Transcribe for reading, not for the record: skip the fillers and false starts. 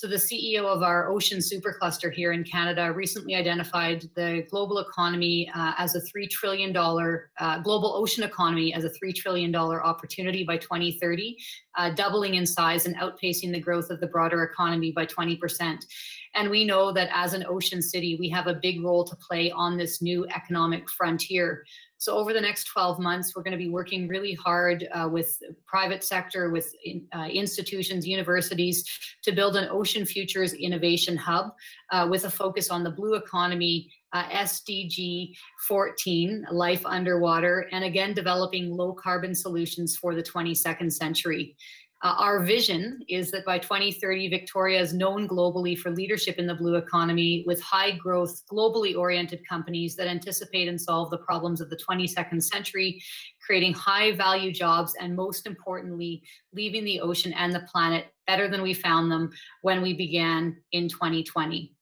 So the CEO of our ocean supercluster here in Canada recently identified the global economy as a $3 trillion, global ocean economy as a $3 trillion opportunity by 2030, doubling in size and outpacing the growth of the broader economy by 20%. And we know that as an ocean city, we have a big role to play on this new economic frontier. So over the next 12 months, we're going to be working really hard with private sector, with institutions, universities, to build an Ocean Futures Innovation Hub with a focus on the blue economy, SDG 14, life underwater, and again, developing low carbon solutions for the 22nd century. Our vision is that by 2030, Victoria is known globally for leadership in the blue economy with high growth, globally oriented companies that anticipate and solve the problems of the 22nd century, creating high value jobs, and most importantly, leaving the ocean and the planet better than we found them when we began in 2020.